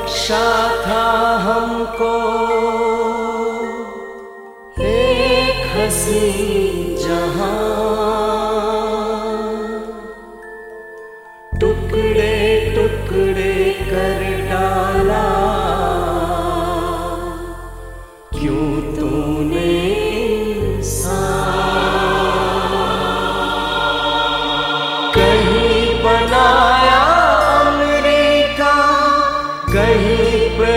बख्शा था हमको एक हसी जहां, टुकड़े टुकड़े कर डाला क्यों तूने कहीं बनाया अमेरिका, कहीं पे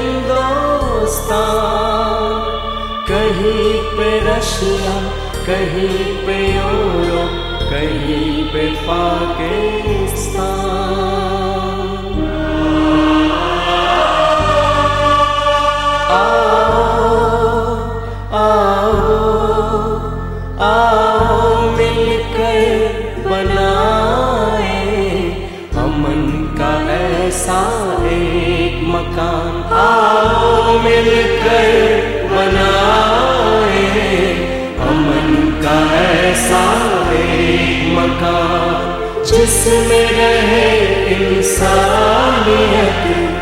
हिंदुस्तान, कहीं पे रशिया, कहीं पे यूरोप, कहीं पे पाकिस्तान। आओ मिलकर बनाए अमन का ऐसा एक मकान। आओ मिलकर बनाए अमन का ऐसा एक मकान जिसमें रहे इंसानियत